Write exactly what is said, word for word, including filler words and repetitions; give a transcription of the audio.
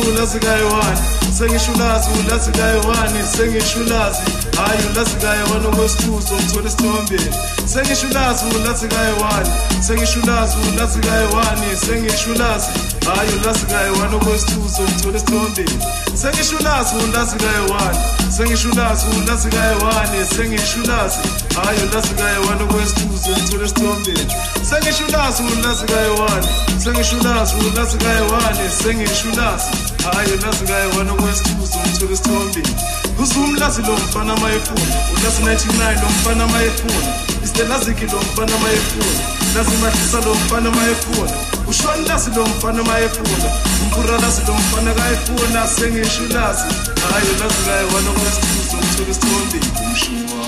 ulazi kayi-one sengisho ulazi ulazi kayi-one sengisho ulazi hayi ulazi kayi-one okwesi-two zomthola esithombeni sengisho ulazi ulazi kayi-one sengisho ulazi ulazi kayi-one sengisho ulazi hayi ulazi kayi-one okwesi-two zomthola esithombeni sengisho ulazi ulazi kayi-one sengisho ulazi ulazi kayi-one sengisho ulazi hayi ulazi kayi-one okwesi-two zomthola esithombeni sengisho ulazi ulazi kayi-one sengisho ulazi ulazi kayi-one sengisho ulazi hayi ulazi kayi-one okwesi-two zomthola esithombeni kuzumlazi lo mfana mayefuna ulazi ninety-nine lo mfana mayefuna istelaziki lo mfana mayefuna lazi madlisa lo mfana mayefuna ushwani lazi lo mfana mayefuna umpura lazi lo mfana kayefuna sengisho ulazi hayi ulazi kayi-one okwesi-two zomthola esithombeni umshini